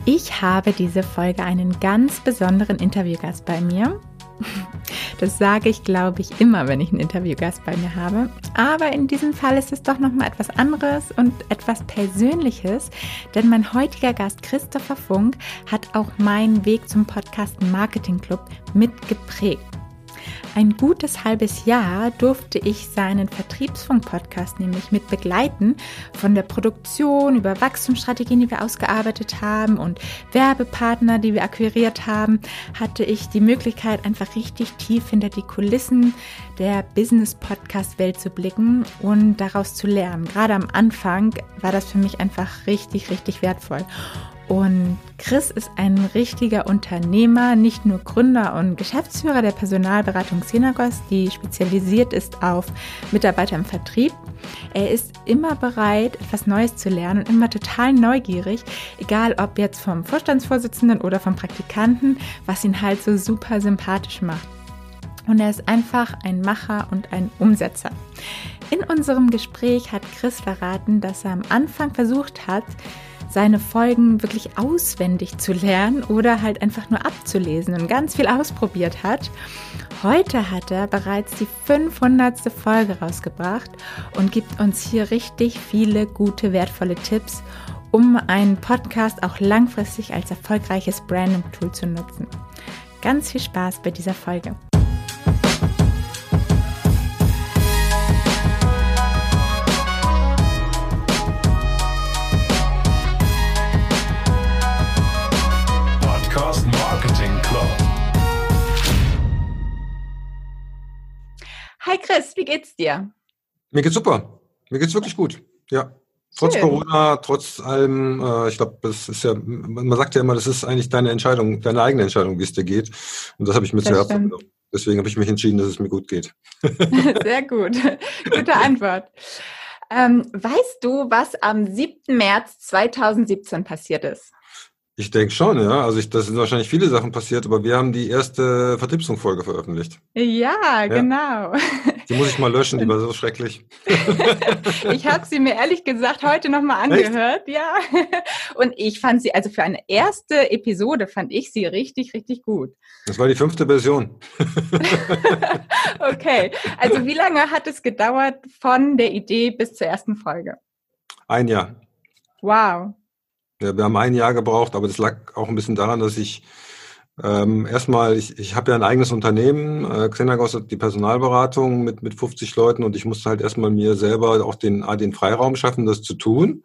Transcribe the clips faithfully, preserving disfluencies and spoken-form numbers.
Ich habe diese Folge einen ganz besonderen Interviewgast bei mir. Das sage ich, glaube ich, immer, wenn ich einen Interviewgast bei mir habe. Aber in diesem Fall ist es doch nochmal etwas anderes und etwas Persönliches, denn mein heutiger Gast Christopher Funk hat auch meinen Weg zum Podcast Marketing Club mitgeprägt. Ein gutes halbes Jahr durfte ich seinen Vertriebsfunk-Podcast nämlich mit begleiten, von der Produktion über Wachstumsstrategien, die wir ausgearbeitet haben und Werbepartner, die wir akquiriert haben, hatte ich die Möglichkeit, einfach richtig tief hinter die Kulissen der Business-Podcast-Welt zu blicken und daraus zu lernen. Gerade am Anfang war das für mich einfach richtig, richtig wertvoll. Und Chris ist ein richtiger Unternehmer, nicht nur Gründer und Geschäftsführer der Personalberatung Xenagos, die spezialisiert ist auf Mitarbeiter im Vertrieb. Er ist immer bereit, etwas Neues zu lernen und immer total neugierig, egal ob jetzt vom Vorstandsvorsitzenden oder vom Praktikanten, was ihn halt so super sympathisch macht. Und er ist einfach ein Macher und ein Umsetzer. In unserem Gespräch hat Chris verraten, dass er am Anfang versucht hat, seine Folgen wirklich auswendig zu lernen oder halt einfach nur abzulesen und ganz viel ausprobiert hat. Heute hat er bereits die fünfhundertste Folge rausgebracht und gibt uns hier richtig viele gute, wertvolle Tipps, um einen Podcast auch langfristig als erfolgreiches Branding-Tool zu nutzen. Ganz viel Spaß bei dieser Folge. Hi Chris, wie geht's dir? Mir geht's super. Mir geht's wirklich gut. Ja. Trotz Schön. Corona, trotz allem, äh, ich glaube, das ist ja, man sagt ja immer, das ist eigentlich deine Entscheidung, deine eigene Entscheidung, wie es dir geht. Und das habe ich mir zu Herzen genommen. Deswegen habe ich mich entschieden, dass es mir gut geht. Sehr gut. Gute Antwort. Ähm, weißt du, was am siebten März zweitausendsiebzehn passiert ist? Ich denke schon, ja. Also ich, das sind wahrscheinlich viele Sachen passiert, aber wir haben die erste Vertriebsfunk-Folge veröffentlicht. Ja, ja, genau. Die muss ich mal löschen, die war so schrecklich. Ich habe sie mir ehrlich gesagt heute nochmal angehört, Echt? ja. Und ich fand sie, also für eine erste Episode fand ich sie richtig, richtig gut. Das war die fünfte Version. Okay, also wie lange hat es gedauert von der Idee bis zur ersten Folge? Ein Jahr. Wow. Ja, wir haben ein Jahr gebraucht, aber das lag auch ein bisschen daran, dass ich ähm, erstmal, ich, ich habe ja ein eigenes Unternehmen, äh, Xenagos hat die Personalberatung mit mit fünfzig Leuten und ich musste halt erstmal mir selber auch den den Freiraum schaffen, das zu tun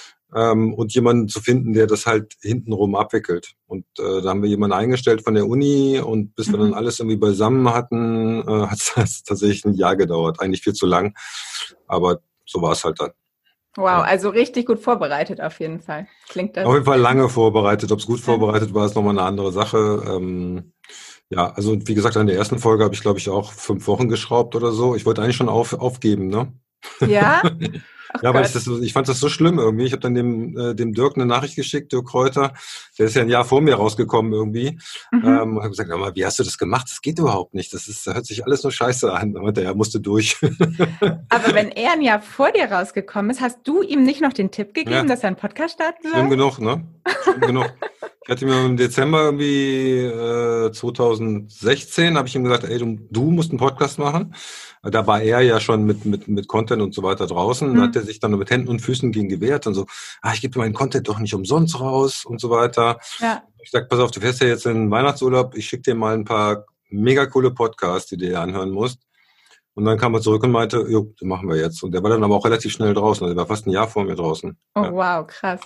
ähm, und jemanden zu finden, der das halt hintenrum abwickelt. Und äh, da haben wir jemanden eingestellt von der Uni und bis mhm. wir dann alles irgendwie beisammen hatten, äh, hat es tatsächlich ein Jahr gedauert, eigentlich viel zu lang, aber so war es halt dann. Wow, also richtig gut vorbereitet auf jeden Fall. Klingt das. Auf jeden Fall lange vorbereitet. Ob es gut vorbereitet war, ist nochmal eine andere Sache. Ähm, ja, also wie gesagt, an der ersten Folge habe ich, glaube ich, auch fünf Wochen geschraubt oder so. Ich wollte eigentlich schon auf, aufgeben, ne? Ja? Ach ja, weil ich, das, ich fand das so schlimm irgendwie. Ich habe dann dem, äh, dem Dirk eine Nachricht geschickt, Dirk Kräuter. Der ist ja ein Jahr vor mir rausgekommen irgendwie. Mhm. Ähm, und habe gesagt, mal, wie hast du das gemacht? Das geht überhaupt nicht. Das ist, das hört sich alles nur scheiße an. Und der musste durch. Aber wenn er ein Jahr vor dir rausgekommen ist, hast du ihm nicht noch den Tipp gegeben, ja. dass er einen Podcast starten soll? Schlimm genug, ne? Schlimm genug. Ich hatte mir im Dezember irgendwie äh, zweitausendsechzehn, habe ich ihm gesagt, ey, du, du musst einen Podcast machen. Da war er ja schon mit mit mit Content und so weiter draußen. Mhm. Da hat er sich dann mit Händen und Füßen gegen gewehrt und so, ah, ich gebe meinen Content doch nicht umsonst raus und so weiter. Ja. Ich sag, pass auf, du fährst ja jetzt in den Weihnachtsurlaub, ich schicke dir mal ein paar mega coole Podcasts, die du dir anhören musst. Und dann kam er zurück und meinte, jo, das machen wir jetzt. Und der war dann aber auch relativ schnell draußen. Also der war fast ein Jahr vor mir draußen. Oh, ja. Wow, krass.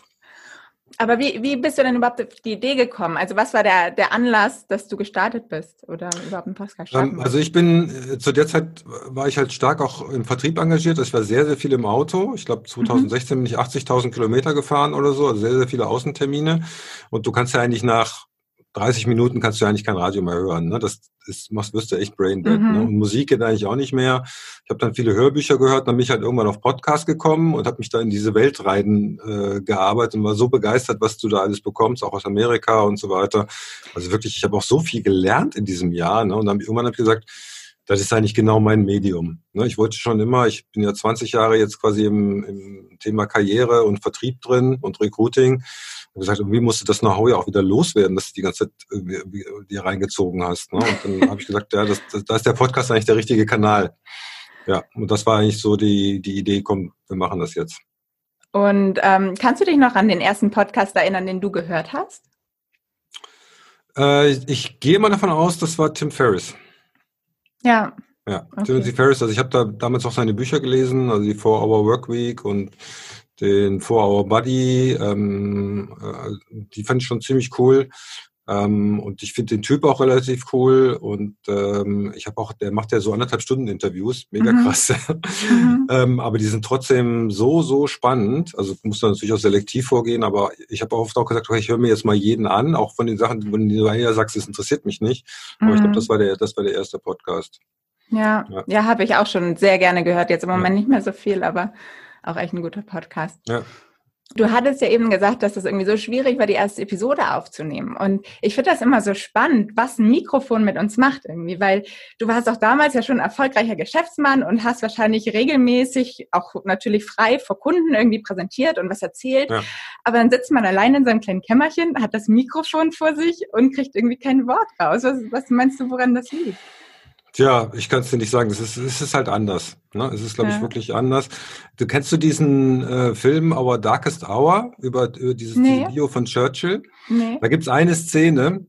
Aber wie, wie bist du denn überhaupt auf die Idee gekommen? Also was war der, der Anlass, dass du gestartet bist oder überhaupt einen Podcast starten? Also ich bin, zu der Zeit war ich halt stark auch im Vertrieb engagiert. Ich war sehr, sehr viel im Auto. Ich glaube zweitausendsechzehn mhm. bin ich achtzigtausend Kilometer gefahren oder so, also sehr, sehr viele Außentermine. Und du kannst ja eigentlich nach dreißig Minuten kannst du ja eigentlich kein Radio mehr hören. Ne? Das ist, machst, wirst du echt braindead. Mhm. Ne? Und Musik geht eigentlich auch nicht mehr. Ich habe dann viele Hörbücher gehört, dann bin ich halt irgendwann auf Podcast gekommen und habe mich da in diese Welt rein äh, gearbeitet und war so begeistert, was du da alles bekommst, auch aus Amerika und so weiter. Also wirklich, ich habe auch so viel gelernt in diesem Jahr. Ne? Und dann irgendwann habe ich gesagt, Das ist eigentlich genau mein Medium. Ne? Ich wollte schon immer, ich bin ja zwanzig Jahre jetzt quasi im, im Thema Karriere und Vertrieb drin und Recruiting. Und gesagt, irgendwie musst du das Know-how ja auch wieder loswerden, dass du die ganze Zeit irgendwie dir reingezogen hast. Ne? Und dann habe ich gesagt, ja, das, das, da ist der Podcast eigentlich der richtige Kanal. Ja, und das war eigentlich so die, die Idee, komm, wir machen das jetzt. Und ähm, kannst du dich noch an den ersten Podcast erinnern, den du gehört hast? Äh, ich, ich gehe mal davon aus, das war Tim Ferriss. Ja. Ja, okay. Timothy Ferriss, also ich habe da damals auch seine Bücher gelesen, also die four hour Workweek und den four hour Body, ähm, äh, die fand ich schon ziemlich cool. Ähm, und ich finde den Typ auch relativ cool und ähm, ich habe auch, der macht ja so anderthalb Stunden Interviews, mega mhm. krass. Mhm. ähm, aber die sind trotzdem so, so spannend. Also muss da natürlich auch selektiv vorgehen, aber ich habe oft auch gesagt, okay, ich höre mir jetzt mal jeden an, auch von den Sachen, wenn du ja sagst, es interessiert mich nicht. Aber mhm. ich glaube, das war der, das war der erste Podcast. Ja, ja, ja habe ich auch schon sehr gerne gehört. Jetzt im Moment ja. nicht mehr so viel, aber auch echt ein guter Podcast. Ja. Du hattest ja eben gesagt, dass es irgendwie so schwierig war, die erste Episode aufzunehmen. Und ich finde das immer so spannend, was ein Mikrofon mit uns macht irgendwie, weil du warst auch damals ja schon ein erfolgreicher Geschäftsmann und hast wahrscheinlich regelmäßig, auch natürlich frei vor Kunden irgendwie präsentiert und was erzählt. Ja. Aber dann sitzt man allein in seinem kleinen Kämmerchen, hat das Mikrofon vor sich und kriegt irgendwie kein Wort raus. Was, was meinst du, woran das liegt? Tja, ich kann es dir nicht sagen. Es ist, es ist halt anders. Ne? Es ist, glaube ich, ja. wirklich anders. Du kennst du diesen äh, Film Our Darkest Hour über, über dieses, nee. dieses Video von Churchill? Nee. Da gibt's eine Szene,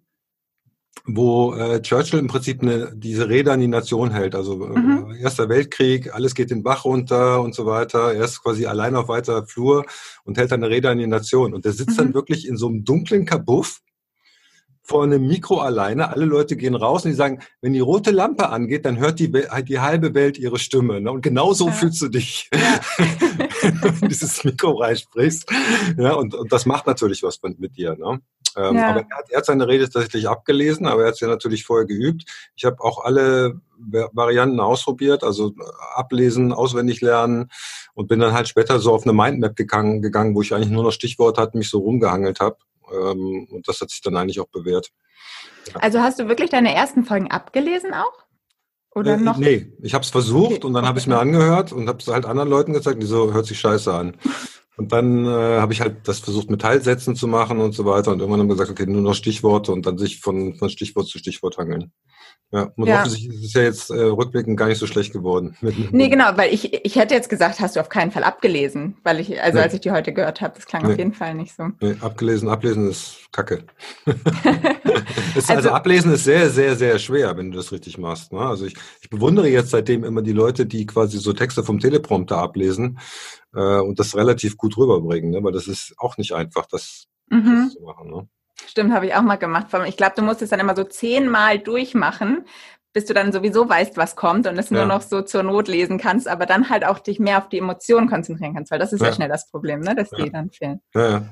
wo äh, Churchill im Prinzip eine, diese Rede an die Nation hält. Also mhm. äh, Erster Weltkrieg, alles geht den Bach runter und so weiter. Er ist quasi allein auf weiter Flur und hält eine Rede an die Nation. Und der sitzt mhm. dann wirklich in so einem dunklen Kabuff vor einem Mikro alleine, alle Leute gehen raus und die sagen, wenn die rote Lampe angeht, dann hört die, die halbe Welt ihre Stimme. Ne? Und genau so ja. fühlst du dich, ja. wenn du in dieses Mikro reinsprichst. Ja, und, und das macht natürlich was mit dir. Ne? Ähm, ja. Aber er hat, er hat seine Rede tatsächlich abgelesen, aber er hat sie ja natürlich vorher geübt. Ich habe auch alle Varianten ausprobiert, also ablesen, auswendig lernen und bin dann halt später so auf eine Mindmap gegangen, gegangen wo ich eigentlich nur noch Stichworte hatte, mich so rumgehangelt habe. Und das hat sich dann eigentlich auch bewährt. Ja. Also hast du wirklich deine ersten Folgen abgelesen auch? Oder äh, noch? Nee, ich habe es versucht okay. und dann okay. habe ich es mir angehört und habe es halt anderen Leuten gezeigt, die so, hört sich scheiße an. Und dann äh, habe ich halt das versucht mit Teilsätzen zu machen und so weiter und irgendwann haben wir gesagt, okay, nur noch Stichworte und dann sich von, von Stichwort zu Stichwort hangeln. Ja, und ja. offensichtlich ist es ja jetzt äh, rückblickend gar nicht so schlecht geworden. Nee, genau, weil ich ich hätte jetzt gesagt, hast du auf keinen Fall abgelesen, weil ich, also nee. als ich die heute gehört habe, das klang nee. auf jeden Fall nicht so. Nee, abgelesen, ablesen ist Kacke. ist, also, also ablesen ist sehr, sehr, sehr schwer, wenn du das richtig machst. Ne? Also ich, ich bewundere jetzt seitdem immer die Leute, die quasi so Texte vom Teleprompter ablesen äh, und das relativ gut rüberbringen, ne? Weil das ist auch nicht einfach, das, mhm. das zu machen. Ne? Stimmt, habe ich auch mal gemacht. Ich glaube, du musst es dann immer so zehnmal durchmachen, bis du dann sowieso weißt, was kommt und es ja. nur noch so zur Not lesen kannst, aber dann halt auch dich mehr auf die Emotionen konzentrieren kannst, weil das ist ja, ja schnell das Problem, ne, dass ja. die dann fehlen. Ja, ja.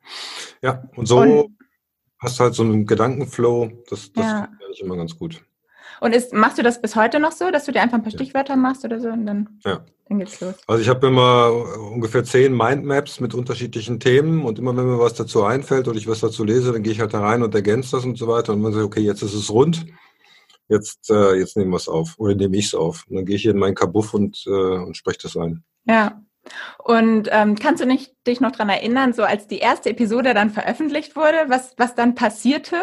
ja und so und, hast du halt so einen Gedankenflow, das, das ja. finde ich immer ganz gut. Und ist, machst du das bis heute noch so, dass du dir einfach ein paar Stichwörter machst oder so und dann, ja. dann geht's los? Also ich habe immer ungefähr zehn Mindmaps mit unterschiedlichen Themen und immer wenn mir was dazu einfällt oder ich was dazu lese, dann gehe ich halt da rein und ergänze das und so weiter und man sagt, okay, jetzt ist es rund, jetzt, äh, jetzt nehmen wir es auf oder nehme ich es auf. Und dann gehe ich hier in meinen Kabuff und, äh, und spreche das ein. Ja. Und ähm, kannst du nicht, dich noch dran erinnern, so als die erste Episode dann veröffentlicht wurde, was, was dann passierte?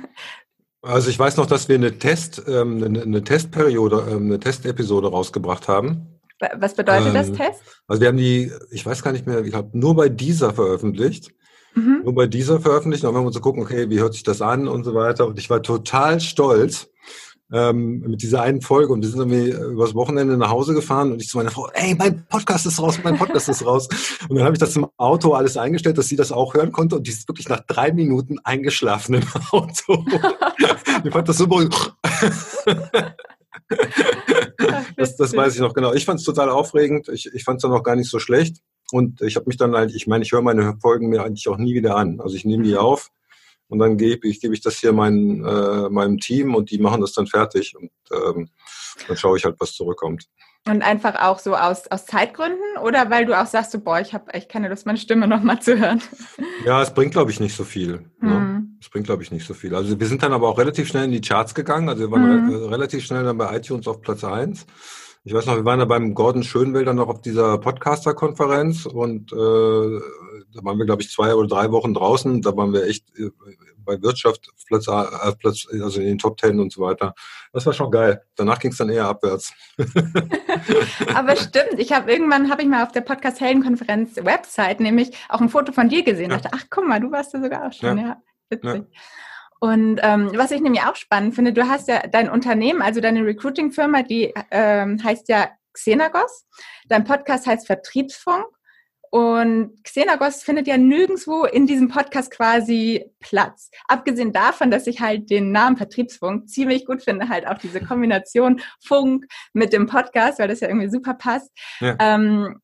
Also ich weiß noch, dass wir eine Test, ähm, eine, eine Testperiode, ähm, eine Testepisode rausgebracht haben. Was bedeutet ähm, das Test? Also wir haben die, ich weiß gar nicht mehr, ich glaube nur bei dieser veröffentlicht. Mhm. Nur bei dieser veröffentlicht. Und dann haben wir uns so gucken, okay, wie hört sich das an und so weiter. Und ich war total stolz ähm, mit dieser einen Folge. Und wir sind irgendwie übers Wochenende nach Hause gefahren und ich zu meiner Frau, ey, mein Podcast ist raus, mein Podcast ist raus. Und dann habe ich das im Auto alles eingestellt, dass sie das auch hören konnte. Und die ist wirklich nach drei Minuten eingeschlafen im Auto. Ich fand das super. das, das weiß ich noch genau. Ich fand es total aufregend. Ich, ich fand es dann auch gar nicht so schlecht. Und ich habe mich dann halt, ich meine, ich höre meine Folgen mir eigentlich auch nie wieder an. Also ich nehme die auf und dann gebe ich, gebe ich das hier mein, äh, meinem Team und die machen das dann fertig. Und ähm, dann schaue ich halt, was zurückkommt. Und einfach auch so aus, aus Zeitgründen oder weil du auch sagst, so, boah, ich habe echt keine Lust, meine Stimme nochmal zu hören? Ja, es bringt, glaube ich, nicht so viel. Hm. Ne? Das bringt, glaube ich, nicht so viel. Also wir sind dann aber auch relativ schnell in die Charts gegangen. Also wir waren Mhm. re relativ schnell dann bei iTunes auf Platz eins. Ich weiß noch, wir waren da beim Gordon Schönwelder noch auf dieser Podcaster-Konferenz und äh, da waren wir, glaube ich, zwei oder drei Wochen draußen. Da waren wir echt äh, bei Wirtschaft Platz, äh, Platz, also in den Top Ten und so weiter. Das war schon geil. Danach ging es dann eher abwärts. Aber stimmt, ich habe irgendwann, habe ich mal auf der Podcast-Helden-Konferenz-Website nämlich auch ein Foto von dir gesehen. Ja. Dachte, ach guck mal, du warst da sogar auch schon, ja, Ja. witzig. Ja. Und ähm, was ich nämlich auch spannend finde, du hast ja dein Unternehmen, also deine Recruiting-Firma, die ähm, heißt ja Xenagos. Dein Podcast heißt Vertriebsfunk. Und Xenagos findet ja nirgendwo in diesem Podcast quasi Platz. Abgesehen davon, dass ich halt den Namen Vertriebsfunk ziemlich gut finde, halt auch diese Kombination Funk mit dem Podcast, weil das ja irgendwie super passt. Ja. Ähm,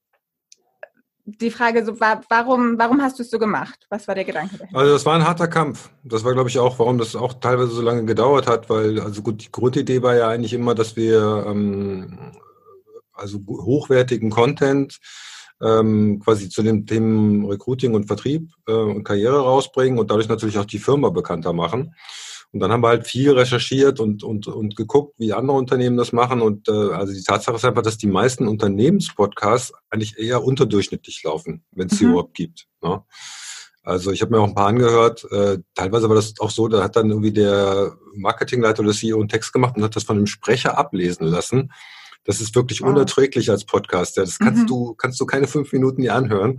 die Frage so war, warum, warum hast du es so gemacht? Was war der Gedanke dahinter? Also das war ein harter Kampf. Das war, glaube ich, auch, warum das auch teilweise so lange gedauert hat, weil, also gut, die Grundidee war ja eigentlich immer, dass wir ähm, also hochwertigen Content ähm, quasi zu den Themen Recruiting und Vertrieb äh, und Karriere rausbringen und dadurch natürlich auch die Firma bekannter machen. Und dann haben wir halt viel recherchiert und, und, und geguckt, wie andere Unternehmen das machen. Und äh, also die Tatsache ist einfach, dass die meisten Unternehmenspodcasts eigentlich eher unterdurchschnittlich laufen, wenn es sie Mhm. überhaupt gibt. Ne? Also ich habe mir auch ein paar angehört. Äh, teilweise war das auch so, da hat dann irgendwie der Marketingleiter oder C E O einen Text gemacht und hat das von einem Sprecher ablesen lassen. Das ist wirklich Wow. unerträglich als Podcaster. Das kannst Mhm. du, kannst du keine fünf Minuten dir anhören.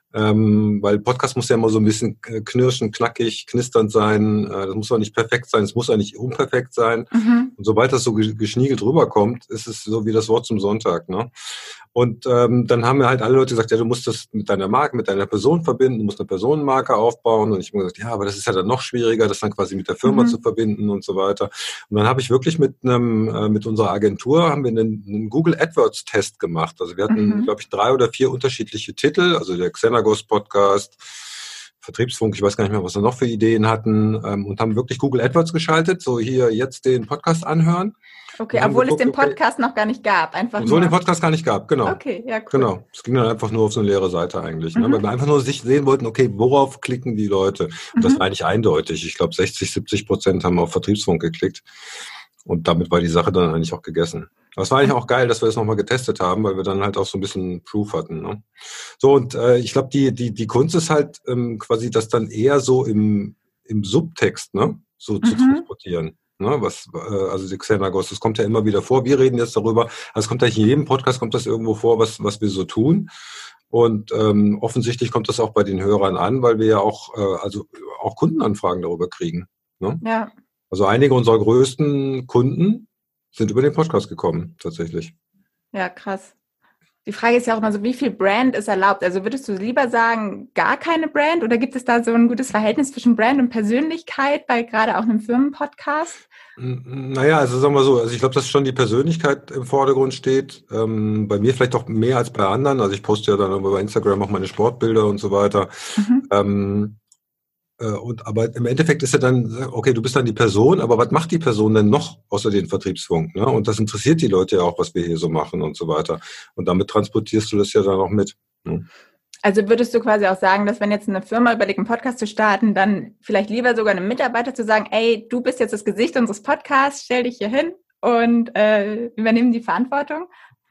Ähm, weil Podcast muss ja immer so ein bisschen knirschen, knackig, knisternd sein. Äh, das muss auch nicht perfekt sein, es muss auch nicht unperfekt sein. Mhm. Und sobald das so geschniegelt rüberkommt, ist es so wie das Wort zum Sonntag. Ne? Und ähm, dann haben mir halt alle Leute gesagt, ja, du musst das mit deiner Marke, mit deiner Person verbinden, du musst eine Personenmarke aufbauen. Und ich habe gesagt, ja, aber das ist ja dann noch schwieriger, das dann quasi mit der Firma Mhm. zu verbinden und so weiter. Und dann habe ich wirklich mit einem, äh, mit unserer Agentur haben wir einen, einen Google AdWords Test gemacht. Also wir hatten, Mhm. glaube ich, drei oder vier unterschiedliche Titel, also der Xenagos Podcast, Vertriebsfunk, ich weiß gar nicht mehr, was wir noch für Ideen hatten, ähm, und haben wirklich Google AdWords geschaltet, so hier jetzt den Podcast anhören. Okay, Und haben obwohl geguckt, es den okay, Podcast noch gar nicht gab, einfach obwohl nur. den Podcast gar nicht gab, genau. Okay, ja, cool. Genau. Es ging dann einfach nur auf so eine leere Seite eigentlich, ne? Mhm. Weil wir einfach nur sich sehen wollten, okay, worauf klicken die Leute? Und das Mhm. war eigentlich eindeutig. Ich glaube, sechzig, siebzig Prozent haben auf Vertriebsfunk geklickt. Und damit war die Sache dann eigentlich auch gegessen. Aber es war eigentlich auch geil, dass wir das nochmal getestet haben, weil wir dann halt auch so ein bisschen Proof hatten. Ne? So, und äh, ich glaube, die, die, die Kunst ist halt ähm, quasi das dann eher so im, im Subtext, ne, so zu Mhm. transportieren. Ne, was, äh, also die Xenagos, das kommt ja immer wieder vor. Wir reden jetzt darüber, also es kommt eigentlich in jedem Podcast kommt das irgendwo vor, was, was wir so tun. Und ähm, offensichtlich kommt das auch bei den Hörern an, weil wir ja auch, äh, also auch Kundenanfragen darüber kriegen. Ne? Ja. Also einige unserer größten Kunden sind über den Podcast gekommen, tatsächlich. Ja, krass. Die Frage ist ja auch immer so, wie viel Brand ist erlaubt? Also würdest du lieber sagen, gar keine Brand? Oder gibt es da so ein gutes Verhältnis zwischen Brand und Persönlichkeit bei gerade auch einem Firmenpodcast? Naja, also sagen wir so, also ich glaube, dass schon die Persönlichkeit im Vordergrund steht. Ähm, bei mir vielleicht auch mehr als bei anderen. Also ich poste ja dann bei Instagram auch meine Sportbilder und so weiter. Mhm. Ähm, äh, und aber im Endeffekt ist ja dann, okay, du bist dann die Person, aber was macht die Person denn noch außer den Vertriebsfunk? Ne? Und das interessiert die Leute ja auch, was wir hier so machen und so weiter. Und damit transportierst du das ja dann auch mit. Ne? Also würdest du quasi auch sagen, dass wenn jetzt eine Firma überlegt, einen Podcast zu starten, dann vielleicht lieber sogar einem Mitarbeiter zu sagen, ey, du bist jetzt das Gesicht unseres Podcasts, stell dich hier hin und äh, übernimm die Verantwortung?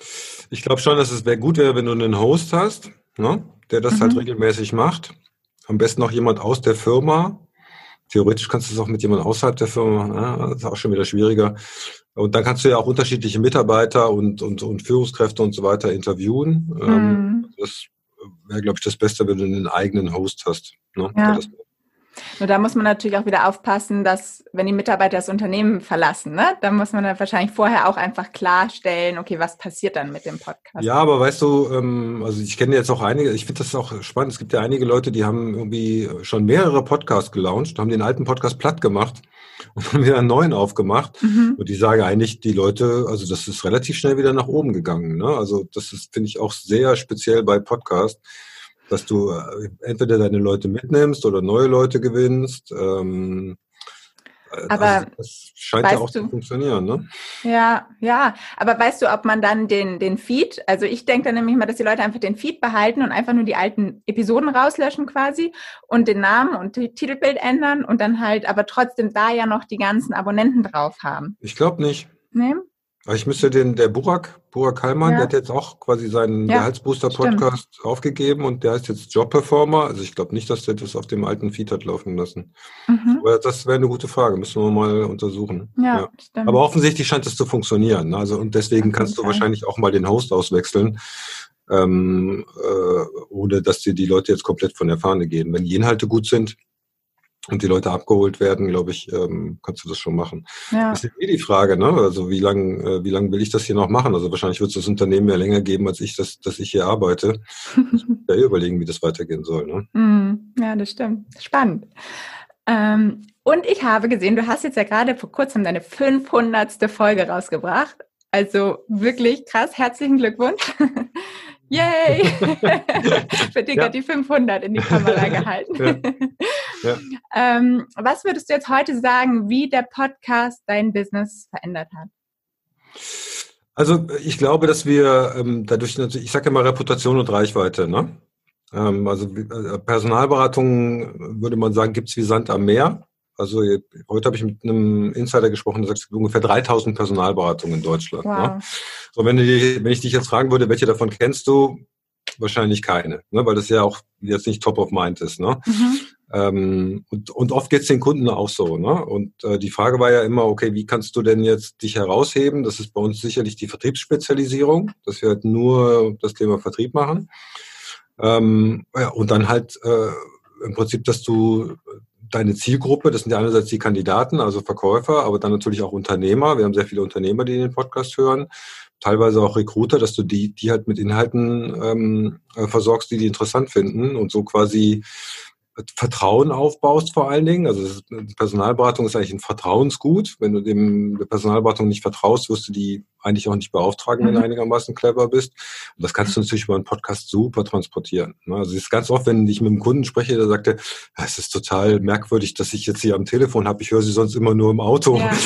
Ich glaube schon, dass es wär gut wäre, wenn du einen Host hast, ne, der das Mhm. halt regelmäßig macht. Am besten noch jemand aus der Firma. Theoretisch kannst du es auch mit jemand außerhalb der Firma machen. Ja, das ist auch schon wieder schwieriger. Und dann kannst du ja auch unterschiedliche Mitarbeiter und, und, und Führungskräfte und so weiter interviewen. Mhm. Ähm, das wäre, glaube ich, das Beste, wenn du einen eigenen Host hast. Ne, Ja. der das Nur da muss man natürlich auch wieder aufpassen, dass, wenn die Mitarbeiter das Unternehmen verlassen, ne, dann muss man dann wahrscheinlich vorher auch einfach klarstellen, okay, was passiert dann mit dem Podcast? Ja, aber weißt du, ähm, also ich kenne jetzt auch einige, ich finde das auch spannend, es gibt ja einige Leute, die haben irgendwie schon mehrere Podcasts gelauncht, haben den alten Podcast platt gemacht und haben wieder einen neuen aufgemacht. Mhm. Und die sagen eigentlich, die Leute, also das ist relativ schnell wieder nach oben gegangen. Ne? Also das ist, finde ich, auch sehr speziell bei Podcasts, dass du äh, entweder deine Leute mitnimmst oder neue Leute gewinnst. Ähm, Aber also das scheint ja auch du, zu funktionieren, ne? Ja, ja. Aber weißt du, ob man dann den, den Feed, also ich denke dann nämlich mal, dass die Leute einfach den Feed behalten und einfach nur die alten Episoden rauslöschen quasi und den Namen und Titelbild ändern und dann halt aber trotzdem da ja noch die ganzen Abonnenten drauf haben. Ich glaube nicht. Nee? Ich müsste den, der Burak, Burak Kallmann, ja. der hat jetzt auch quasi seinen ja, Gehaltsbooster-Podcast stimmt. aufgegeben und der heißt jetzt Job-Performer. Also ich glaube nicht, dass der das auf dem alten Feed hat laufen lassen. Mhm. Aber das wäre eine gute Frage, müssen wir mal untersuchen. Ja, ja. Stimmt. Aber offensichtlich scheint es zu funktionieren. Also und deswegen kannst du Fall. wahrscheinlich auch mal den Host auswechseln, ähm, äh, ohne dass dir die Leute jetzt komplett von der Fahne gehen. Wenn die Inhalte gut sind und die Leute abgeholt werden, glaube ich, ähm, kannst du das schon machen. Ja. Das ist eh die Frage, ne? Also wie lang, äh, wie lang will ich das hier noch machen? Also wahrscheinlich wird es das Unternehmen ja länger geben, als ich, das, dass ich hier arbeite. Ich muss ja überlegen, wie das weitergehen soll. Ne? Ja, das stimmt. Spannend. Ähm, und ich habe gesehen, du hast jetzt ja gerade vor kurzem deine fünfhundertste Folge rausgebracht. Also wirklich krass. Herzlichen Glückwunsch. Yay! Für dich ja. hat die fünfhundert in die Kamera gehalten. Ja. Ja. ähm, was würdest du jetzt heute sagen, wie der Podcast dein Business verändert hat? Also ich glaube, dass wir ähm, dadurch natürlich, ich sage ja mal Reputation und Reichweite, ne? Ähm, also äh, Personalberatung, würde man sagen, gibt's wie Sand am Meer. Also heute habe ich mit einem Insider gesprochen, der sagt, es gibt ungefähr dreitausend Personalberatungen in Deutschland. Wow. Ne? So, wenn, du die, wenn ich dich jetzt fragen würde, welche davon kennst du? Wahrscheinlich keine, ne? Weil das ja auch jetzt nicht top of mind ist. Ne? Mhm. Ähm, und, und oft geht es den Kunden auch so. Ne? Und äh, die Frage war ja immer, okay, wie kannst du denn jetzt dich herausheben? Das ist bei uns sicherlich die Vertriebsspezialisierung, dass wir halt nur das Thema Vertrieb machen. Ähm, ja, und dann halt äh, im Prinzip, dass du deine Zielgruppe, das sind ja einerseits die Kandidaten, also Verkäufer, aber dann natürlich auch Unternehmer. Wir haben sehr viele Unternehmer, die den Podcast hören, teilweise auch Recruiter, dass du die, die halt mit Inhalten ähm, versorgst, die die interessant finden und so quasi Vertrauen aufbaust vor allen Dingen. Also das ist, Personalberatung ist eigentlich ein Vertrauensgut. Wenn du dem der Personalberatung nicht vertraust, wirst du die eigentlich auch nicht beauftragen, wenn du einigermaßen clever bist. Und das kannst du natürlich über einen Podcast super transportieren. Also es ist ganz oft, wenn ich mit einem Kunden spreche, der sagt, es ist total merkwürdig, dass ich jetzt hier am Telefon habe. Ich höre sie sonst immer nur im Auto. Ja,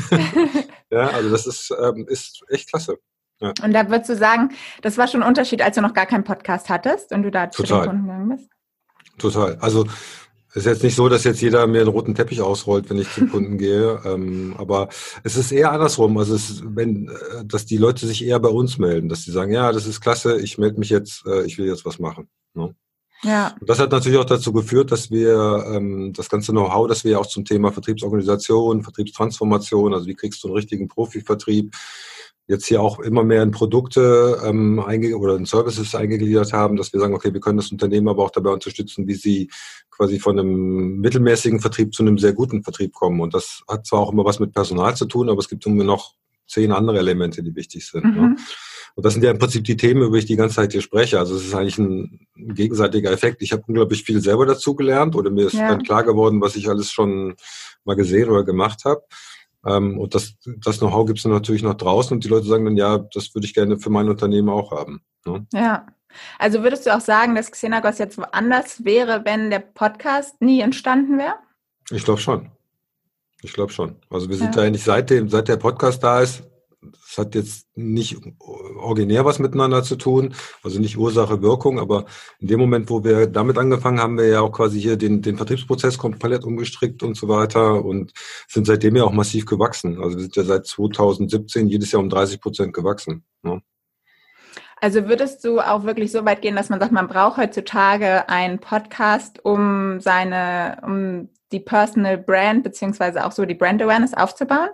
ja also das ist, ähm, ist echt klasse. Ja. Und da würdest du sagen, das war schon ein Unterschied, als du noch gar keinen Podcast hattest und du da zu den Kunden gegangen bist? Total. Also es ist jetzt nicht so, dass jetzt jeder mir einen roten Teppich ausrollt, wenn ich zum Kunden gehe. Ähm, aber es ist eher andersrum. Also es ist, wenn, dass die Leute sich eher bei uns melden, dass sie sagen, ja, das ist klasse, ich melde mich jetzt, äh, ich will jetzt was machen. Ne? Ja. Und das hat natürlich auch dazu geführt, dass wir ähm, das ganze Know-how, das wir auch zum Thema Vertriebsorganisation, Vertriebstransformation, also wie kriegst du einen richtigen Profivertrieb, jetzt hier auch immer mehr in Produkte ähm, einge- oder in Services eingegliedert haben, dass wir sagen, okay, wir können das Unternehmen aber auch dabei unterstützen, wie sie quasi von einem mittelmäßigen Vertrieb zu einem sehr guten Vertrieb kommen. Und das hat zwar auch immer was mit Personal zu tun, aber es gibt immer noch zehn andere Elemente, die wichtig sind. Mhm. Ne? Und das sind ja im Prinzip die Themen, über die ich die ganze Zeit hier spreche. Also es ist eigentlich ein, ein gegenseitiger Effekt. Ich habe unglaublich viel selber dazu gelernt oder mir ist ja. dann klar geworden, was ich alles schon mal gesehen oder gemacht habe. Ähm, und das, das Know-how gibt es natürlich noch draußen und die Leute sagen dann, ja, das würde ich gerne für mein Unternehmen auch haben. Ne? Ja, also würdest du auch sagen, dass Xenagos jetzt woanders wäre, wenn der Podcast nie entstanden wäre? Ich glaube schon. Ich glaube schon. Also wir sind ja eigentlich seitdem, seit der Podcast da ist, das hat jetzt nicht originär was miteinander zu tun, also nicht Ursache, Wirkung, aber in dem Moment, wo wir damit angefangen haben, wir ja auch quasi hier den, den Vertriebsprozess komplett umgestrickt und so weiter und sind seitdem ja auch massiv gewachsen. Also wir sind ja seit zweitausendsiebzehn jedes Jahr um dreißig Prozent gewachsen. Ne? Also würdest du auch wirklich so weit gehen, dass man sagt, man braucht heutzutage einen Podcast, um seine, um die Personal Brand beziehungsweise auch so die Brand Awareness aufzubauen?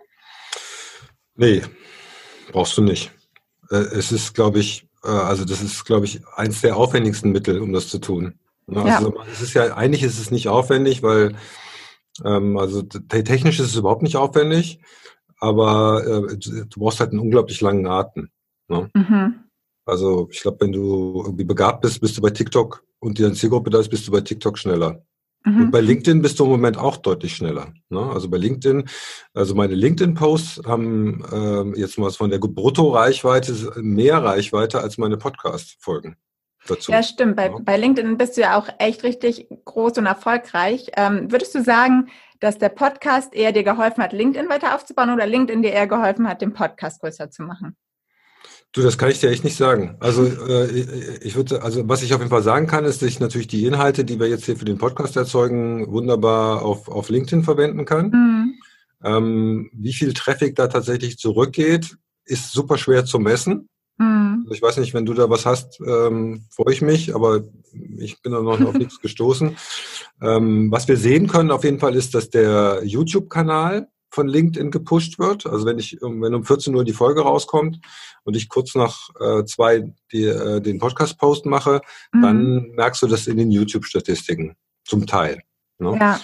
Nee, brauchst du nicht. Es ist, glaube ich, also das ist, glaube ich, eins der aufwendigsten Mittel, um das zu tun. Also ja. es ist ja, eigentlich ist es nicht aufwendig, weil ähm, also technisch ist es überhaupt nicht aufwendig, aber äh, du brauchst halt einen unglaublich langen Atem. Ne? Mhm. Also ich glaube, wenn du irgendwie begabt bist, bist du bei TikTok und die Zielgruppe da ist, bist du bei TikTok schneller. Mhm. Und bei LinkedIn bist du im Moment auch deutlich schneller. Ne? Also bei LinkedIn, also meine LinkedIn-Posts haben ähm, jetzt mal von der Brutto-Reichweite mehr Reichweite als meine Podcast-Folgen. dazu. Ja, stimmt. Bei, ja. bei LinkedIn bist du ja auch echt richtig groß und erfolgreich. Ähm, würdest du sagen, dass der Podcast eher dir geholfen hat, LinkedIn weiter aufzubauen oder LinkedIn dir eher geholfen hat, den Podcast größer zu machen? Du, das kann ich dir echt nicht sagen. Also äh, ich würde, also was ich auf jeden Fall sagen kann, ist, dass ich natürlich die Inhalte, die wir jetzt hier für den Podcast erzeugen, wunderbar auf, auf LinkedIn verwenden kann. Mhm. Ähm, wie viel Traffic da tatsächlich zurückgeht, ist super schwer zu messen. Mhm. Also ich weiß nicht, wenn du da was hast, ähm, freue ich mich, aber ich bin da noch auf nichts gestoßen. Ähm, was wir sehen können auf jeden Fall ist, dass der YouTube-Kanal von LinkedIn gepusht wird. Also wenn ich, wenn um vierzehn Uhr die Folge rauskommt und ich kurz nach äh, zwei die, äh, den Podcast-Post mache, Mhm. dann merkst du das in den YouTube-Statistiken zum Teil. Ne? Ja.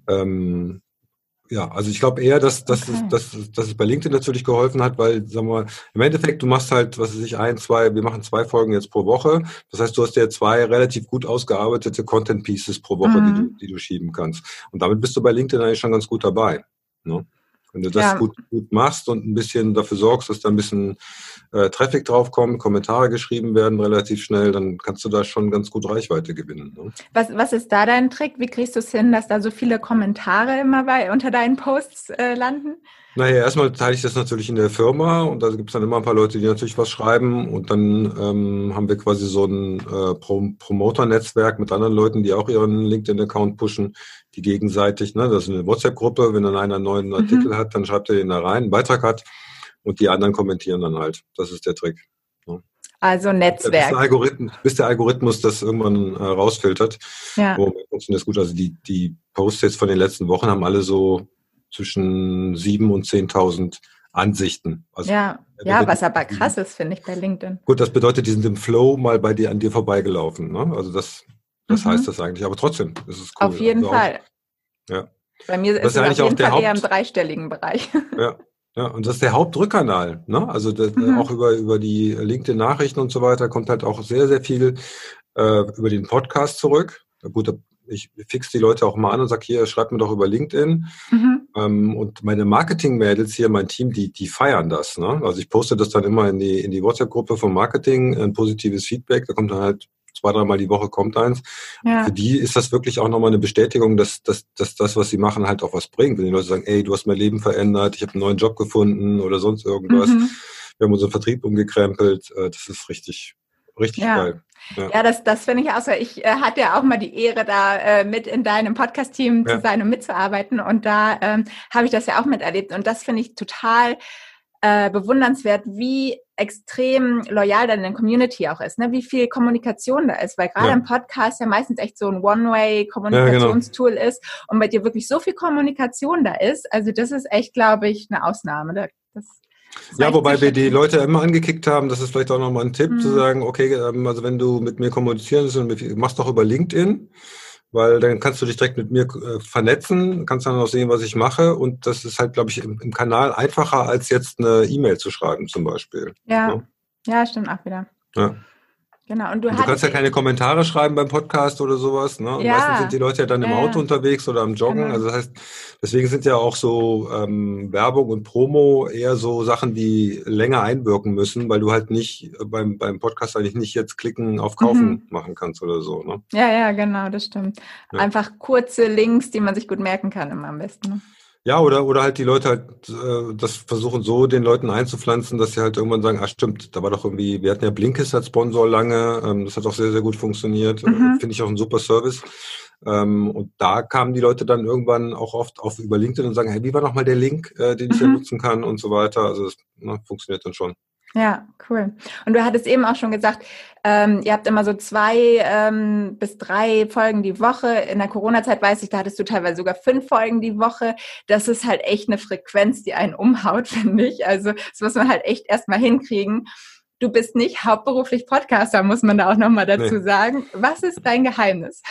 Ähm, ja, also ich glaube eher, dass, dass, Okay. es, dass, dass es bei LinkedIn natürlich geholfen hat, weil, sagen wir mal, im Endeffekt, du machst halt, was weiß ich, ein, zwei, wir machen zwei Folgen jetzt pro Woche. Das heißt, du hast ja zwei relativ gut ausgearbeitete Content Pieces pro Woche, Mhm. die du, die du schieben kannst. Und damit bist du bei LinkedIn eigentlich schon ganz gut dabei. Ne? Wenn du das Ja. gut, gut machst und ein bisschen dafür sorgst, dass da ein bisschen äh, Traffic draufkommt, Kommentare geschrieben werden relativ schnell, dann kannst du da schon ganz gut Reichweite gewinnen. Ne? Was, was ist da dein Trick? Wie kriegst du es hin, dass da so viele Kommentare immer bei unter deinen Posts äh, landen? Naja, erstmal teile ich das natürlich in der Firma und da gibt es dann immer ein paar Leute, die natürlich was schreiben und dann ähm, haben wir quasi so ein äh, Pro- Promoter-Netzwerk mit anderen Leuten, die auch ihren LinkedIn-Account pushen, die gegenseitig, ne, das ist eine WhatsApp-Gruppe, wenn dann einer einen neuen Artikel Mhm. hat, dann schreibt er den da rein, einen Beitrag hat und die anderen kommentieren dann halt. Das ist der Trick. Ne? Also Bis der Netzwerk. Algorithmus, bis der Algorithmus das irgendwann äh, rausfiltert. Ja. Wo funktioniert das gut? Also die, die Posts jetzt von den letzten Wochen haben alle so zwischen sieben und zehntausend Ansichten. Also Ja. Ja, was aber krass ist, finde ich, bei LinkedIn. gut, das bedeutet, die sind im Flow mal bei dir an dir vorbeigelaufen. Ne? Also das, das Mhm. heißt das eigentlich. Aber trotzdem, das ist cool. Auf jeden also auch, Fall. ja. Bei mir Das ist ist ja es auf eigentlich auch jeden der Fall eher im Haupt, dreistelligen Bereich. ja, ja, und das ist der Hauptrückkanal. Ne? Also das, Mhm. auch über, über die LinkedIn-Nachrichten und so weiter kommt halt auch sehr, sehr viel äh, über den Podcast zurück. Gut, ich fix die Leute auch mal an und sage, hier, schreibt mir doch über LinkedIn. Mhm. Ähm, und meine Marketing-Mädels hier, mein Team, die, die feiern das. Ne? Also ich poste das dann immer in die, in die WhatsApp-Gruppe vom Marketing, ein positives Feedback, da kommt dann halt zwei, dreimal die Woche kommt eins. Ja. Für die ist das wirklich auch nochmal eine Bestätigung, dass, dass, dass das, was sie machen, halt auch was bringt. Wenn die Leute sagen, ey, du hast mein Leben verändert, ich habe einen neuen Job gefunden oder sonst irgendwas. Mhm. Wir haben unseren Vertrieb umgekrempelt. Äh, das ist richtig, richtig Ja. geil. Ja, Ja, das, das finde ich auch so. Ich äh, hatte ja auch mal die Ehre, da äh, mit in deinem Podcast-Team Ja. zu sein und mitzuarbeiten. Und da ähm, habe ich das ja auch miterlebt. Und das finde ich total äh, bewundernswert, wie extrem loyal deine Community auch ist, ne? Wie viel Kommunikation da ist. Weil gerade Ja. im Podcast ja meistens echt so ein Ja, genau. One-Way-Kommunikationstool ist und bei dir wirklich so viel Kommunikation da ist. Also das ist echt, glaube ich, eine Ausnahme. Da- Das, das Ja, reicht wobei sich wir die schätzen. Leute immer angekickt haben, das ist vielleicht auch nochmal ein Tipp, Mhm. zu sagen, okay, ähm, also wenn du mit mir kommunizieren willst, und mit- mach's doch über LinkedIn, weil dann kannst du dich direkt mit mir äh, vernetzen, kannst dann auch sehen, was ich mache und das ist halt, glaube ich, im, im Kanal einfacher, als jetzt eine E-Mail zu schreiben zum Beispiel. Ja, Ne? ja, stimmt auch wieder. Ja. Genau. Und du Und du kannst hattest ja keine Kommentare schreiben beim Podcast oder sowas. Ne? Und meistens sind ja, die Leute ja dann im ja, Auto ja, unterwegs oder am Joggen. genau. Also das heißt, deswegen sind ja auch so ähm, Werbung und Promo eher so Sachen, die länger einwirken müssen, weil du halt nicht äh, beim, beim Podcast eigentlich nicht jetzt klicken auf Kaufen Mhm. machen kannst oder so. Ne? Ja, ja, genau, das stimmt. Ja. Einfach kurze Links, die man sich gut merken kann, immer am besten. Ne? Ja, oder, oder halt die Leute halt äh, das versuchen so den Leuten einzupflanzen, dass sie halt irgendwann sagen, ah stimmt, da war doch irgendwie, wir hatten ja Blinkist als Sponsor lange, ähm, das hat auch sehr, sehr gut funktioniert, äh, Mhm. finde ich auch ein super Service. Ähm, und da kamen die Leute dann irgendwann auch oft auf über LinkedIn und sagen, hey, wie war nochmal der Link, äh, den ich ja Mhm. nutzen kann und so weiter. Also das ne, funktioniert dann schon. Ja, cool. Und du hattest eben auch schon gesagt, ähm, ihr habt immer so zwei ähm, bis drei Folgen die Woche. In der Corona-Zeit weiß ich, da hattest du teilweise sogar fünf Folgen die Woche. Das ist halt echt eine Frequenz, die einen umhaut, finde ich. Also das muss man halt echt erstmal hinkriegen. Du bist nicht hauptberuflich Podcaster, muss man da auch nochmal dazu Nee. sagen. Was ist dein Geheimnis?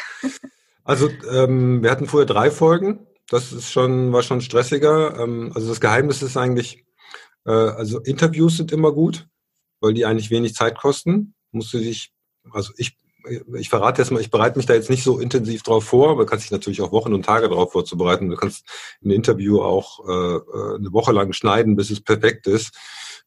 Also ähm, wir hatten vorher drei Folgen. Das ist schon, war schon stressiger. Ähm, also das Geheimnis ist eigentlich, äh, also Interviews sind immer gut, weil die eigentlich wenig Zeit kosten. Musst du dich, also ich, ich verrate jetzt mal, ich bereite mich da jetzt nicht so intensiv drauf vor, aber du kannst dich natürlich auch Wochen und Tage darauf vorzubereiten. Du kannst ein Interview auch äh, eine Woche lang schneiden, bis es perfekt ist.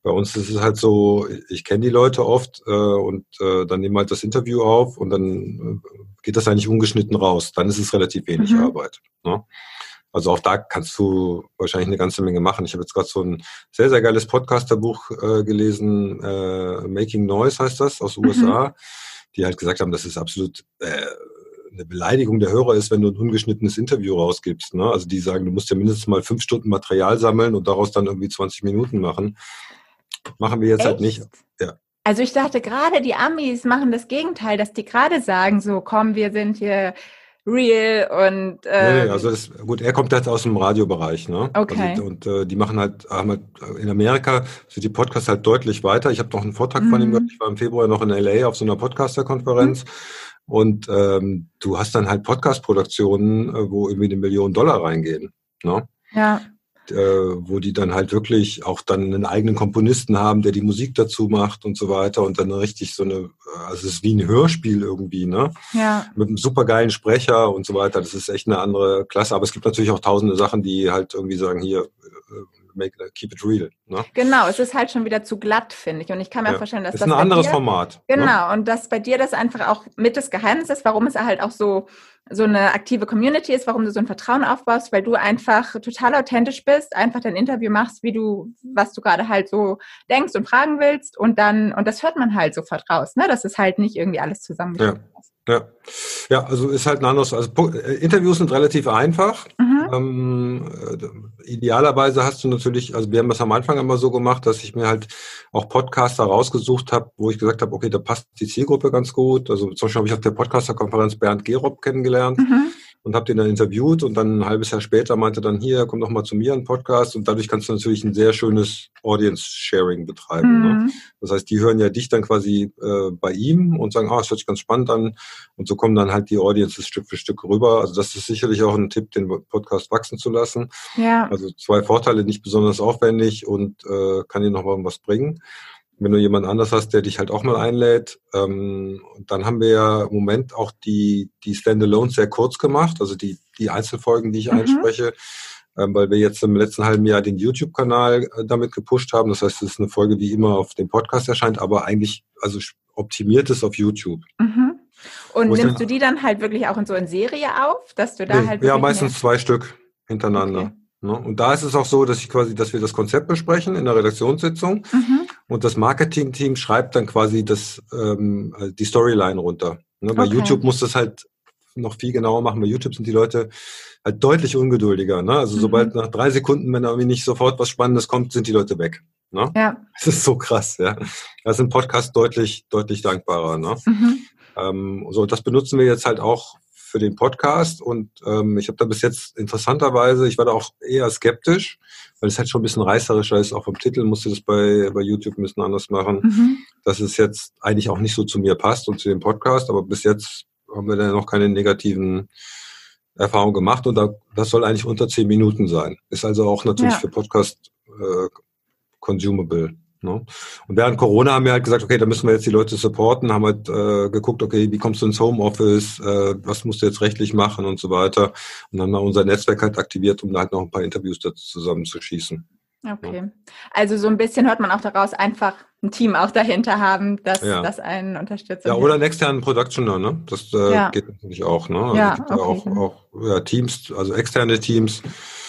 Bei uns ist es halt so, ich kenne die Leute oft äh, und äh, dann nehmen wir halt das Interview auf und dann äh, geht das eigentlich ungeschnitten raus. Dann ist es relativ wenig Mhm. Arbeit. Ne? Also auch da kannst du wahrscheinlich eine ganze Menge machen. Ich habe jetzt gerade so ein sehr, sehr geiles Podcasterbuch äh, gelesen, äh, Making Noise heißt das, aus den U S A, Mhm. die halt gesagt haben, dass es absolut äh, eine Beleidigung der Hörer ist, wenn du ein ungeschnittenes Interview rausgibst. Ne? Also die sagen, du musst ja mindestens mal fünf Stunden Material sammeln und daraus dann irgendwie zwanzig Minuten machen. Machen wir jetzt Echt? halt nicht. Ja. Also ich dachte gerade, die Amis machen das Gegenteil, dass die gerade sagen, so komm, wir sind hier real und ähm, Nee, nee, also das, gut, er kommt jetzt aus dem Radiobereich, ne? okay. Also und äh, die machen halt, haben halt in Amerika sind die Podcasts halt deutlich weiter. Ich habe noch einen Vortrag Mhm. von ihm gehört. Ich war im Februar noch in L A auf so einer Podcaster-Konferenz. Mhm. Und ähm, du hast dann halt Podcast-Produktionen, äh, wo irgendwie eine Million Dollar reingehen, ne? Ja. Äh, wo die dann halt wirklich auch dann einen eigenen Komponisten haben, der die Musik dazu macht und so weiter und dann richtig so eine, also es ist wie ein Hörspiel irgendwie, ne? Ja. Mit einem supergeilen Sprecher und so weiter. Das ist echt eine andere Klasse. Aber es gibt natürlich auch tausende Sachen, die halt irgendwie sagen, hier, make, keep it real. Ne? Genau, es ist halt schon wieder zu glatt, finde ich. Und ich kann mir Ja. auch vorstellen, dass ist das ein bei anderes dir, Format. genau, ne? und dass bei dir das einfach auch mit das Geheimnis ist, warum es halt auch so so eine aktive Community ist, warum du so ein Vertrauen aufbaust, weil du einfach total authentisch bist, einfach dein Interview machst, wie du, was du gerade halt so denkst und fragen willst und dann, und das hört man halt sofort raus, ne? Das ist halt nicht irgendwie alles zusammengeschnitten. Ja. Ja. Ja, also ist halt ein anderes, also Interviews sind relativ einfach. Mhm. Ähm, äh, idealerweise hast du natürlich, also wir haben das am Anfang immer so gemacht, dass ich mir halt auch Podcaster rausgesucht habe, wo ich gesagt habe, okay, da passt die Zielgruppe ganz gut. Also zum Beispiel habe ich auf der Podcaster-Konferenz Bernd Gerob kennengelernt. Mhm. Und habe den dann interviewt und dann ein halbes Jahr später meinte dann, hier, komm doch mal zu mir in den Podcast und dadurch kannst du natürlich ein sehr schönes Audience-Sharing betreiben. Mhm. Ne? Das heißt, die hören ja dich dann quasi äh, bei ihm und sagen, ah, das hört sich ganz spannend an und so kommen dann halt die Audiences Stück für Stück rüber. Also das ist sicherlich auch ein Tipp, den Podcast wachsen zu lassen. Ja. Also zwei Vorteile, nicht besonders aufwendig und äh, kann dir noch mal was bringen. Wenn du jemand anders hast, der dich halt auch mal einlädt, ähm, dann haben wir ja im Moment auch die, die Standalones sehr kurz gemacht, also die, die Einzelfolgen, die ich mhm. einspreche, ähm, weil wir jetzt im letzten halben Jahr den YouTube-Kanal äh, damit gepusht haben. Das heißt, es ist eine Folge, die immer auf dem Podcast erscheint, aber eigentlich also optimiert ist auf YouTube. Mhm. Und Wo nimmst dann, du die dann halt wirklich auch in so in Serie auf, dass du da nee, halt ja, meistens mehr... zwei Stück hintereinander. Okay. Und da ist es auch so, dass ich quasi, dass wir das Konzept besprechen in der Redaktionssitzung mhm. und das Marketing-Team schreibt dann quasi das, ähm, die Storyline runter. Ne? Bei okay. YouTube muss das halt noch viel genauer machen. Bei YouTube sind die Leute halt deutlich ungeduldiger. Ne? Also mhm. sobald nach drei Sekunden, wenn da irgendwie nicht sofort was Spannendes kommt, sind die Leute weg. Ne? Ja. Das ist so krass. Ja, das ist ein Podcast deutlich, deutlich dankbarer. Ne? Mhm. Ähm, so, das benutzen wir jetzt halt auch für den Podcast und ähm, ich habe da bis jetzt interessanterweise, ich war da auch eher skeptisch, weil es halt schon ein bisschen reißerischer ist, auch vom Titel musste das bei, bei YouTube ein bisschen anders machen, mhm. dass es jetzt eigentlich auch nicht so zu mir passt und zu dem Podcast, aber bis jetzt haben wir da noch keine negativen Erfahrungen gemacht und da, das soll eigentlich unter zehn Minuten sein. Ist also auch natürlich ja. für Podcast äh, consumable. Ne? Und während Corona haben wir halt gesagt, okay, da müssen wir jetzt die Leute supporten, haben halt äh, geguckt, okay, wie kommst du ins Homeoffice, äh, was musst du jetzt rechtlich machen und so weiter. Und dann haben wir unser Netzwerk halt aktiviert, um da halt noch ein paar Interviews dazu zusammenzuschießen. Okay. Ja. Also so ein bisschen hört man auch daraus, einfach ein Team auch dahinter haben, das, ja. das einen unterstützt. Ja, oder einen externen Productioner, ne? Das äh, ja. geht natürlich auch, ne? Also ja, es gibt okay. auch, auch ja, Teams, also externe Teams.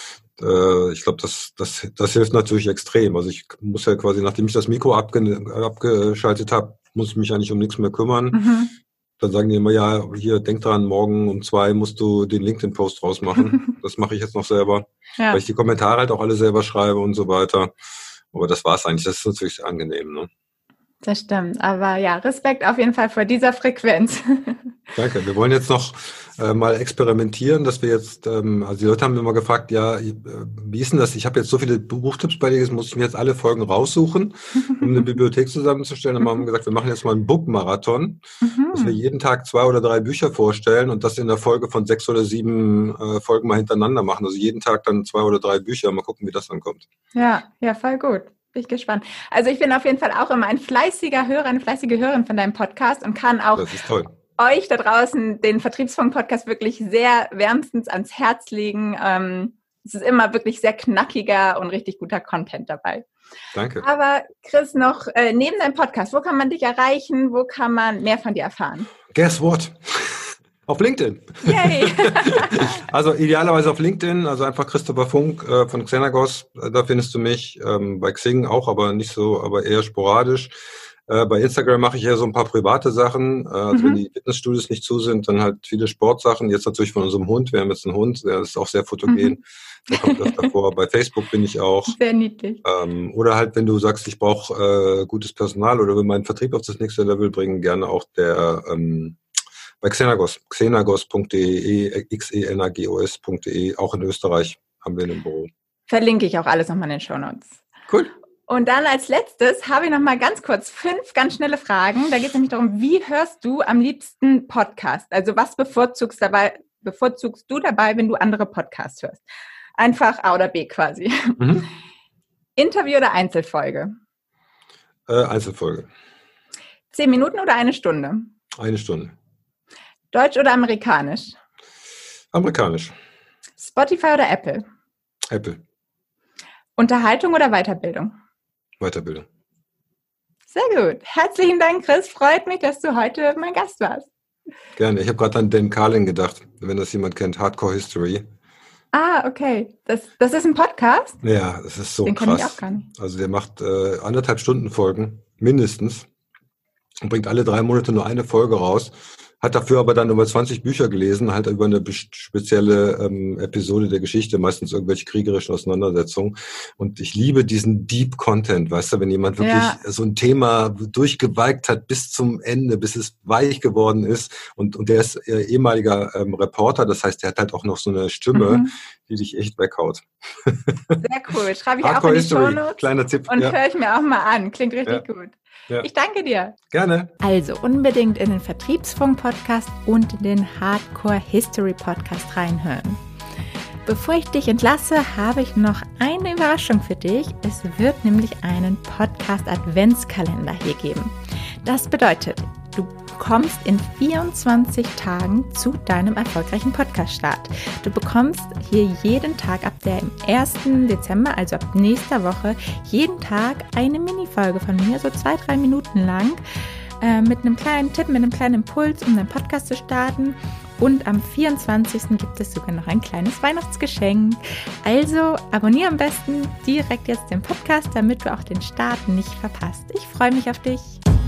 Ich glaube, das, das, das hilft natürlich extrem. Also ich muss ja quasi, nachdem ich das Mikro abge, abgeschaltet habe, muss ich mich eigentlich um nichts mehr kümmern. Mhm. Dann sagen die immer, ja, hier, denk dran, morgen um zwei musst du den LinkedIn-Post rausmachen. Das mache ich jetzt noch selber, ja. weil ich die Kommentare halt auch alle selber schreibe und so weiter. Aber das war's eigentlich. Das ist natürlich sehr angenehm, ne? Das stimmt, aber ja, Respekt auf jeden Fall vor dieser Frequenz. Danke. Wir wollen jetzt noch äh, mal experimentieren, dass wir jetzt, ähm, also die Leute haben immer gefragt, ja, äh, wie ist denn das? Ich habe jetzt so viele Buchtipps bei dir, jetzt muss ich mir jetzt alle Folgen raussuchen, um eine Bibliothek zusammenzustellen. Und wir haben gesagt, wir machen jetzt mal einen Book-Marathon, mhm. dass wir jeden Tag zwei oder drei Bücher vorstellen und das in der Folge von sechs oder sieben äh, Folgen mal hintereinander machen. Also jeden Tag dann zwei oder drei Bücher, mal gucken, wie das dann kommt. Ja, ja, voll gut. Bin ich gespannt. Also ich bin auf jeden Fall auch immer ein fleißiger Hörer, eine fleißige Hörerin von deinem Podcast und kann auch das ist toll. euch da draußen den Vertriebsfunk-Podcast wirklich sehr wärmstens ans Herz legen. Ähm, es ist immer wirklich sehr knackiger und richtig guter Content dabei. Danke. Aber Chris, noch äh, neben deinem Podcast, wo kann man dich erreichen? Wo kann man mehr von dir erfahren? Guess what? Auf LinkedIn. Yay! Also idealerweise auf LinkedIn, also einfach Christopher Funk äh, von Xenagos, äh, da findest du mich. Ähm, bei Xing auch, aber nicht so, aber eher sporadisch. Äh, bei Instagram mache ich eher so ein paar private Sachen. Äh, also mhm. wenn die Fitnessstudios nicht zu sind, dann halt viele Sportsachen. Jetzt natürlich von unserem Hund. Wir haben jetzt einen Hund, der ist auch sehr fotogen. Mhm. Der kommt öfter vor. Bei Facebook bin ich auch. Sehr niedlich. Ähm, oder halt, wenn du sagst, ich brauche äh, gutes Personal oder will meinen Vertrieb auf das nächste Level bringen, gerne auch der ähm, bei Xenagos, xenagos punkt de, x e n a g o s punkt de, auch in Österreich haben wir ein Büro. Verlinke ich auch alles nochmal in den Shownotes. Cool. Und dann als letztes habe ich nochmal ganz kurz fünf ganz schnelle Fragen. Da geht es nämlich darum, wie hörst du am liebsten Podcast? Also was bevorzugst, dabei, bevorzugst du dabei, wenn du andere Podcasts hörst? Einfach A oder B quasi. Mhm. Interview oder Einzelfolge? Äh, Einzelfolge. Zehn Minuten oder eine Stunde? Eine Stunde. Deutsch oder amerikanisch? Amerikanisch. Spotify oder Apple? Apple. Unterhaltung oder Weiterbildung? Weiterbildung. Sehr gut. Herzlichen Dank, Chris. Freut mich, dass du heute mein Gast warst. Gerne. Ich habe gerade an Dan Carlin gedacht, wenn das jemand kennt, Hardcore History. Ah, okay. Das, das ist ein Podcast? Ja, das ist so Den krass. Den kenne ich auch gar nicht. Also der macht äh, anderthalb Stunden Folgen, mindestens. Und bringt alle drei Monate nur eine Folge raus. Hat dafür aber dann über zwanzig Bücher gelesen, halt über eine spezielle ähm, Episode der Geschichte, meistens irgendwelche kriegerischen Auseinandersetzungen. Und ich liebe diesen Deep Content, weißt du, wenn jemand wirklich ja. so ein Thema durchgewalkt hat bis zum Ende, bis es weich geworden ist. Und, und der ist äh, ehemaliger ähm, Reporter, das heißt, der hat halt auch noch so eine Stimme, mhm. die dich echt weghaut. Sehr cool. Schreibe ich auch in die Shownotes. Kleiner Tipp. Und ja. höre ich mir auch mal an. Klingt richtig ja. gut. Ja. Ich danke dir. Gerne. Also unbedingt in den Vertriebsfunk-Podcast und in den Hardcore-History-Podcast reinhören. Bevor ich dich entlasse, habe ich noch eine Überraschung für dich. Es wird nämlich einen Podcast-Adventskalender hier geben. Das bedeutet, du kommst in vierundzwanzig Tagen zu deinem erfolgreichen Podcast-Start. Du bekommst hier jeden Tag ab dem ersten Dezember, also ab nächster Woche, jeden Tag eine Minifolge von mir, so zwei, drei Minuten lang, äh, mit einem kleinen Tipp, mit einem kleinen Impuls, um deinen Podcast zu starten. Und am vierundzwanzigsten gibt es sogar noch ein kleines Weihnachtsgeschenk. Also abonniere am besten direkt jetzt den Podcast, damit du auch den Start nicht verpasst. Ich freue mich auf dich.